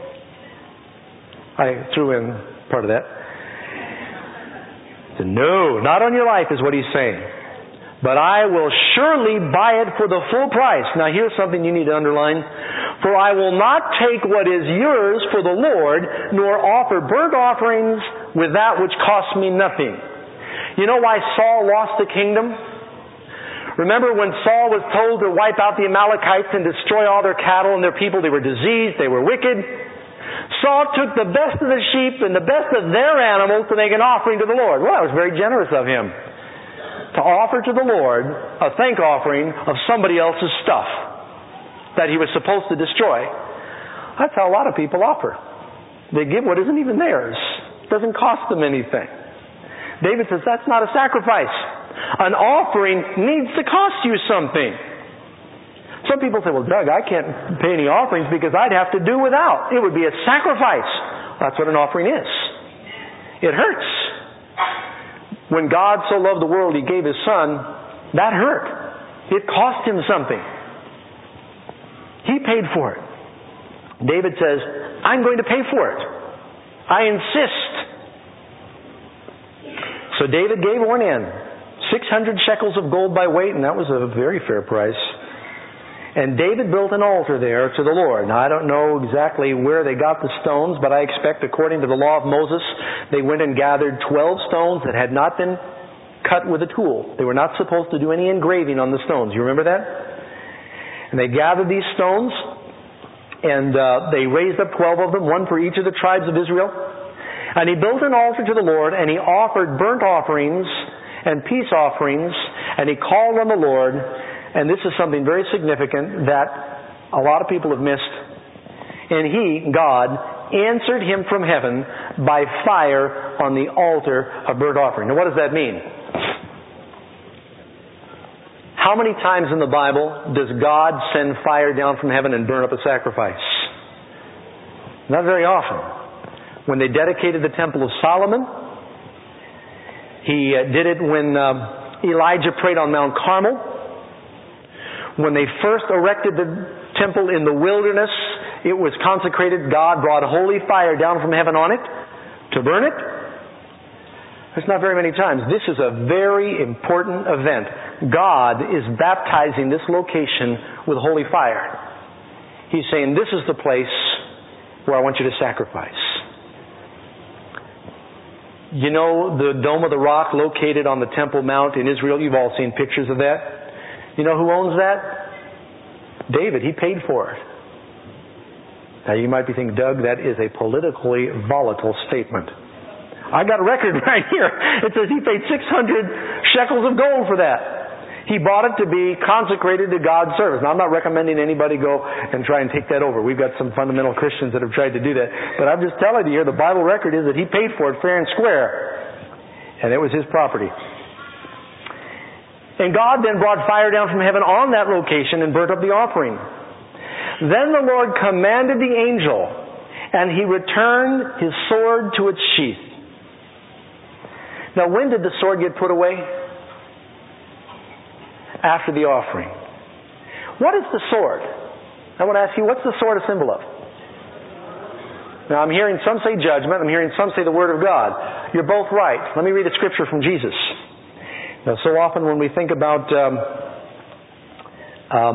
I threw in part of that. He said, no, not on your life is what he's saying. But I will surely buy it for the full price. Now here's something you need to underline. For I will not take what is yours for the Lord, nor offer burnt offerings with that which costs me nothing. You know why Saul lost the kingdom? Remember when Saul was told to wipe out the Amalekites and destroy all their cattle and their people? They were diseased, they were wicked. Saul took the best of the sheep and the best of their animals to make an offering to the Lord. Well, that was very generous of him. To offer to the Lord a thank offering of somebody else's stuff that he was supposed to destroy. That's how a lot of people offer. They give what isn't even theirs. It doesn't cost them anything. David says that's not a sacrifice. An offering needs to cost you something. Some people say, well, Doug, I can't pay any offerings because I'd have to do without. It would be a sacrifice. That's what an offering is. It hurts. When God so loved the world, He gave His Son, that hurt. It cost Him something. He paid for it. David says, I'm going to pay for it. I insist. So David gave Ornan six hundred shekels of gold by weight, and that was a very fair price. And David built an altar there to the Lord. Now, I don't know exactly where they got the stones, but I expect, according to the law of Moses, they went and gathered twelve stones that had not been cut with a tool. They were not supposed to do any engraving on the stones. You remember that? And they gathered these stones, and uh, they raised up twelve of them, one for each of the tribes of Israel. And he built an altar to the Lord, and he offered burnt offerings and peace offerings, and he called on the Lord. And this is something very significant that a lot of people have missed. And He, God, answered him from heaven by fire on the altar of burnt offering. Now what does that mean? How many times in the Bible does God send fire down from heaven and burn up a sacrifice? Not very often. When they dedicated the Temple of Solomon, He uh, did it when uh, Elijah prayed on Mount Carmel. When they first erected the temple in the wilderness, it was consecrated. God brought holy fire down from heaven on it to burn it. There's not very many times. This is a very important event. God is baptizing this location with holy fire. He's saying, this is the place where I want you to sacrifice. You know the Dome of the Rock located on the Temple Mount in Israel? You've all seen pictures of that. You know who owns that? David. He paid for it. Now you might be thinking, Doug, that is a politically volatile statement. I got a record right here. It says he paid six hundred shekels of gold for that. He bought it to be consecrated to God's service. Now, I'm not recommending anybody go and try and take that over. We've got some fundamental Christians that have tried to do that. But I'm just telling you here, the Bible record is that he paid for it fair and square. And it was his property. And God then brought fire down from heaven on that location and burnt up the offering. Then the Lord commanded the angel, and he returned his sword to its sheath. Now, when did the sword get put away? After the offering. What is the sword? I want to ask you, what's the sword a symbol of? Now, I'm hearing some say judgment. I'm hearing some say the Word of God. You're both right. Let me read a scripture from Jesus. Now, so often when we think about um, um,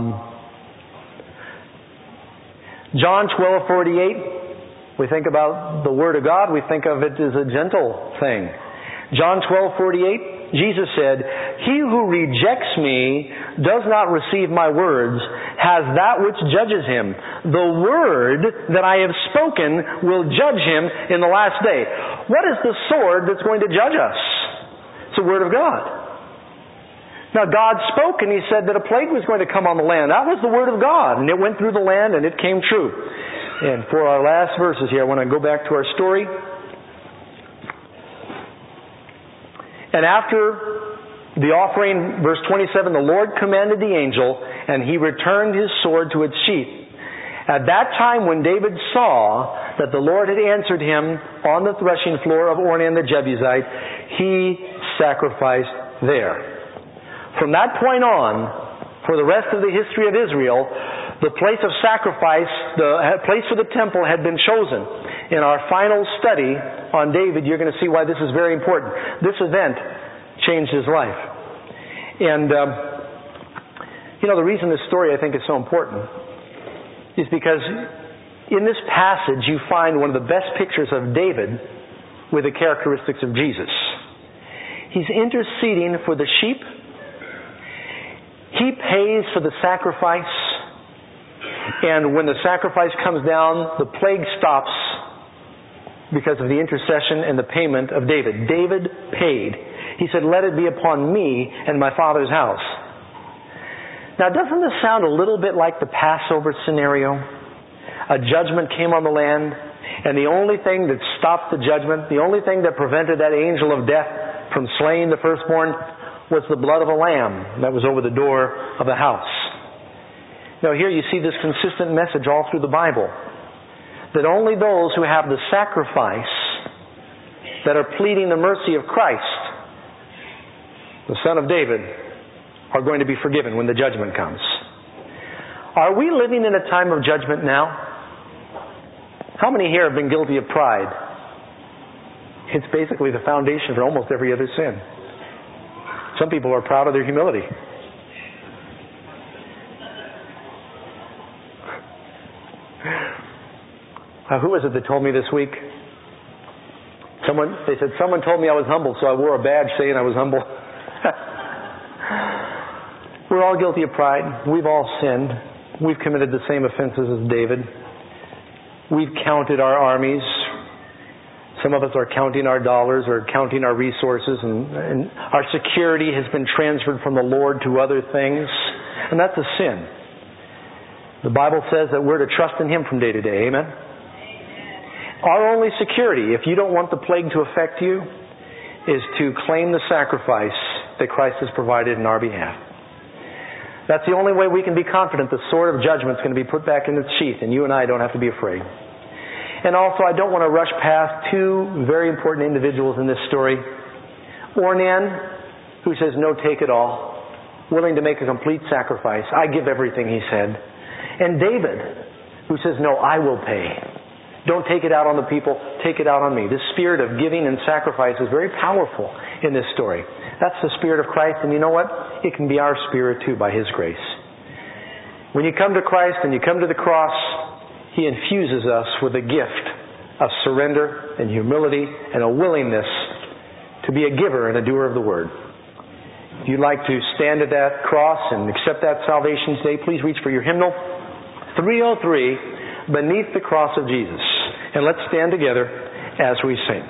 John twelve forty-eight, we think about the Word of God. We think of it as a gentle thing. John twelve forty-eight, Jesus said, "He who rejects me does not receive my words, has that which judges him. The word that I have spoken will judge him in the last day." What is the sword that's going to judge us? It's the Word of God. Now, God spoke and He said that a plague was going to come on the land. That was the Word of God, and it went through the land and it came true. And for our last verses here, I want to go back to our story. And after the offering, verse twenty-seven, the Lord commanded the angel, and he returned his sword to its sheath. At that time, when David saw that the Lord had answered him on the threshing floor of Ornan the Jebusite, he sacrificed there. From that point on, for the rest of the history of Israel, the place of sacrifice, the place for the temple had been chosen. In our final study on David, you're going to see why this is very important. This event changed his life. And, um, you know, the reason this story I think is so important is because in this passage you find one of the best pictures of David with the characteristics of Jesus. He's interceding for the sheep. He pays for the sacrifice. And when the sacrifice comes down, the plague stops because of the intercession and the payment of David. David paid. He said, "Let it be upon me and my Father's house." Now, doesn't this sound a little bit like the Passover scenario? A judgment came on the land, and the only thing that stopped the judgment, the only thing that prevented that angel of death from slaying the firstborn, was the blood of a lamb that was over the door of the house. Now, here you see this consistent message all through the Bible, that only those who have the sacrifice, that are pleading the mercy of Christ, the Son of David, are going to be forgiven when the judgment comes. Are we living in a time of judgment now? How many here have been guilty of pride? It's basically the foundation for almost every other sin. Some people are proud of their humility. Uh, who was it that told me this week? Someone, they said, someone told me I was humble, so I wore a badge saying I was humble. We're all guilty of pride. We've all sinned. We've committed the same offenses as David. We've counted our armies. Some of us are counting our dollars or counting our resources, and, and our security has been transferred from the Lord to other things. And that's a sin. The Bible says that we're to trust in Him from day to day. Amen? Our only security, if you don't want the plague to affect you, is to claim the sacrifice that Christ has provided in our behalf. That's the only way we can be confident the sword of judgment is going to be put back in its sheath, and you and I don't have to be afraid. And also, I don't want to rush past two very important individuals in this story. Ornan, who says, "No, take it all," willing to make a complete sacrifice. "I give everything," he said. And David, who says, "No, I will pay. Don't take it out on the people, take it out on me." This spirit of giving and sacrifice is very powerful in this story. That's the Spirit of Christ, and you know what? It can be our spirit too by His grace. When you come to Christ and you come to the cross, He infuses us with a gift of surrender and humility and a willingness to be a giver and a doer of the Word. If you'd like to stand at that cross and accept that salvation today, please reach for your hymnal, three oh three, "Beneath the Cross of Jesus." And let's stand together as we sing.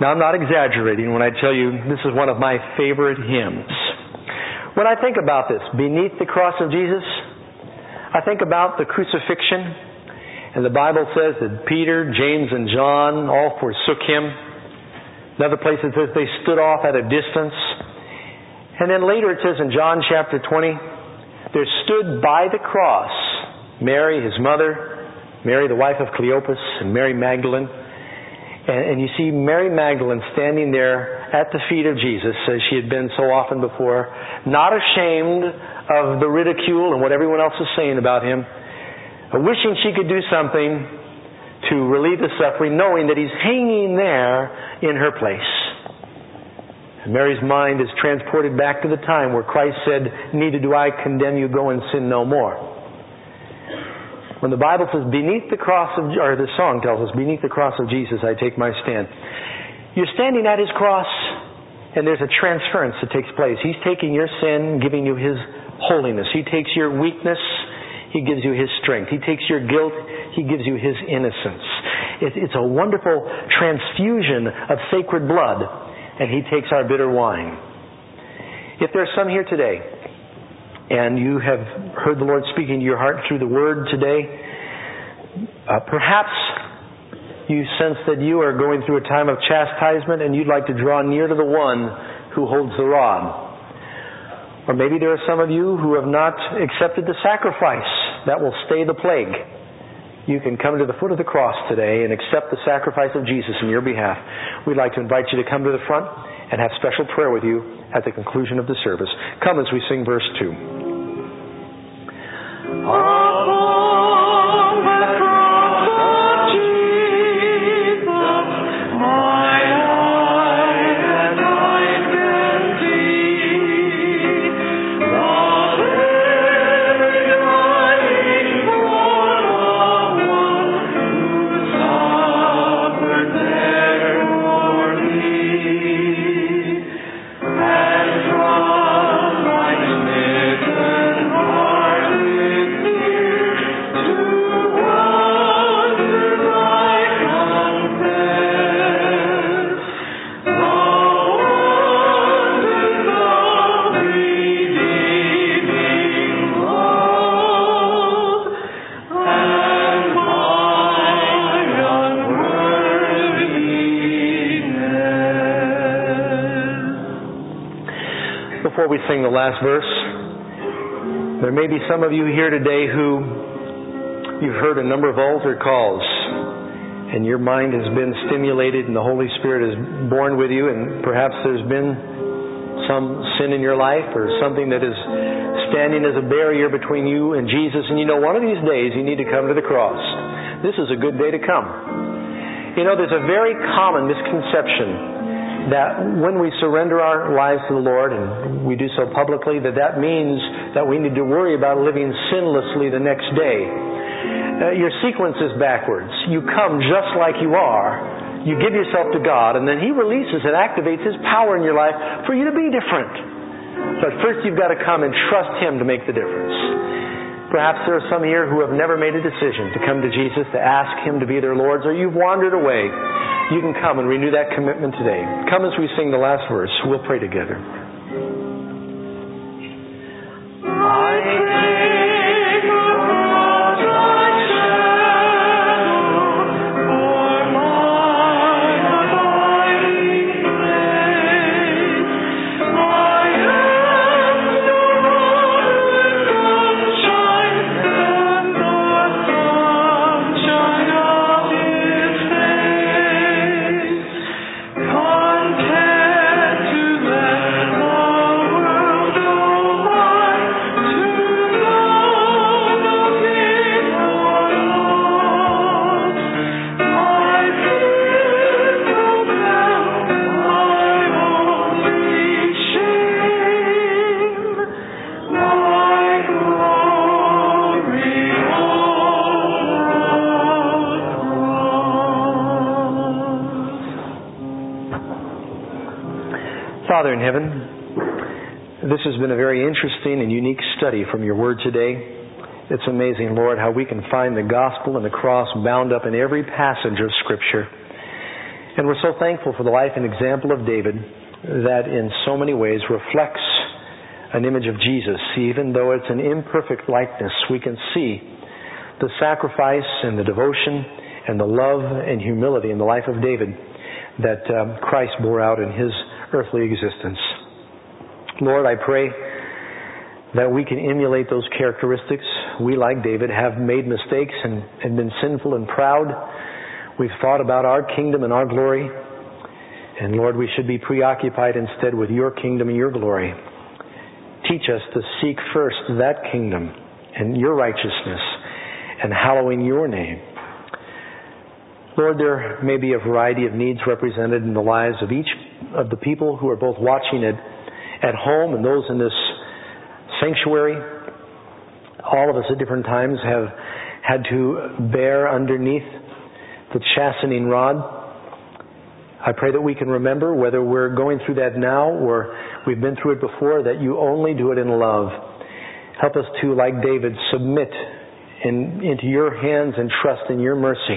Now, I'm not exaggerating when I tell you this is one of my favorite hymns. When I think about this, beneath the cross of Jesus, I think about the crucifixion, and the Bible says that Peter, James, and John all forsook Him. Another place it says they stood off at a distance. And then later it says in John chapter twenty, there stood by the cross Mary, His mother, Mary the wife of Cleopas, and Mary Magdalene. And, and you see Mary Magdalene standing there at the feet of Jesus, as she had been so often before, not ashamed of the ridicule and what everyone else is saying about Him, wishing she could do something to relieve the suffering, knowing that He's hanging there in her place. And Mary's mind is transported back to the time where Christ said, "Neither do I condemn you, go and sin no more." When the Bible says, beneath the cross of, or the song tells us, beneath the cross of Jesus I take my stand. You're standing at His cross, and there's a transference that takes place. He's taking your sin, giving you His holiness. He takes your weakness, He gives you His strength. He takes your guilt, He gives you His innocence. It, it's a wonderful transfusion of sacred blood, and He takes our bitter wine. If there's some here today, and you have heard the Lord speaking to your heart through the Word today, uh, perhaps you sense that you are going through a time of chastisement and you'd like to draw near to the One who holds the rod. Or maybe there are some of you who have not accepted the sacrifice that will stay the plague. You can come to the foot of the cross today and accept the sacrifice of Jesus in your behalf. We'd like to invite you to come to the front and have special prayer with you at the conclusion of the service. Come as we sing verse two. Upon the cross of Jesus, my eye and eyes can see the very dying for the one who suffered there for me. And from my smitten heart with fear to wonders I confess the wonders of redeeming love and my unworthiness. Before we sing the last verse, there may be some of you here today who you've heard a number of altar calls and your mind has been stimulated and the Holy Spirit is born with you, and perhaps there's been some sin in your life or something that is standing as a barrier between you and Jesus, and you know one of these days you need to come to the cross. This is a good day to come. You know, there's a very common misconception that when we surrender our lives to the Lord, and we do so publicly, that that means that we need to worry about living sinlessly the next day. Uh, your sequence is backwards. You come just like you are. You give yourself to God, and then He releases and activates His power in your life for you to be different. But first you've got to come and trust Him to make the difference. Perhaps there are some here who have never made a decision to come to Jesus, to ask Him to be their Lord, or you've wandered away. You can come and renew that commitment today. Come as we sing the last verse. We'll pray together. I take the cross I shadow for my abiding place. I am your onward sunshine and the sunshine of His face. Content to let the world go by, to know the faithful Lord. My fear profound, my only shame, my glory Father in heaven, this has been a very interesting and unique study from your word today. It's amazing, Lord, how we can find the gospel and the cross bound up in every passage of Scripture. And we're so thankful for the life and example of David that in so many ways reflects an image of Jesus. Even though it's an imperfect likeness, we can see the sacrifice and the devotion and the love and humility in the life of David that um, Christ bore out in his earthly existence. Lord, I pray that we can emulate those characteristics. We, like David, have made mistakes and, and been sinful and proud. We've thought about our kingdom and our glory. And Lord, we should be preoccupied instead with your kingdom and your glory. Teach us to seek first that kingdom and your righteousness and hallowing your name. Lord, there may be a variety of needs represented in the lives of each of the people who are both watching it at home and those in this sanctuary. All of us at different times have had to bear underneath the chastening rod. I pray that we can remember, whether we're going through that now or we've been through it before, that you only do it in love. Help us to, like David, submit in, into your hands and trust in your mercy.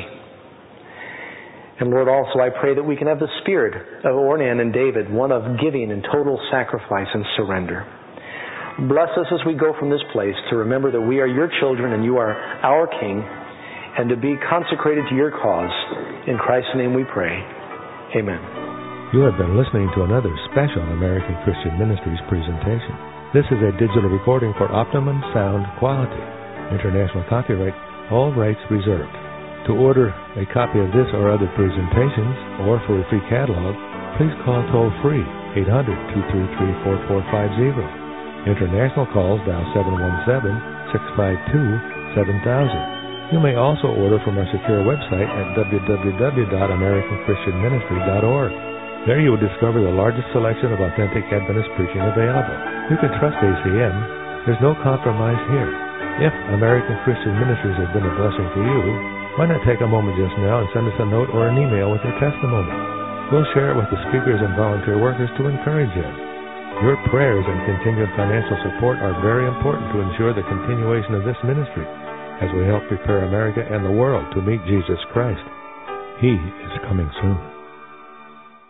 And Lord, also I pray that we can have the spirit of Ornan and David, one of giving and total sacrifice and surrender. Bless us as we go from this place to remember that we are your children and you are our King, and to be consecrated to your cause. In Christ's name we pray. Amen. You have been listening to another special American Christian Ministries presentation. This is a digital recording for optimum sound quality. International copyright, all rights reserved. To order a copy of this or other presentations, or for a free catalog, please call toll-free eight hundred, two three three, four four five zero. International calls dial seven one seven, six five two, seven thousand. You may also order from our secure website at w w w dot american christian ministry dot org. There you will discover the largest selection of authentic Adventist preaching available. You can trust A C M. There's no compromise here. If American Christian Ministries has been a blessing to you, why not take a moment just now and send us a note or an email with your testimony? We'll share it with the speakers and volunteer workers to encourage you. Your prayers and continued financial support are very important to ensure the continuation of this ministry as we help prepare America and the world to meet Jesus Christ. He is coming soon.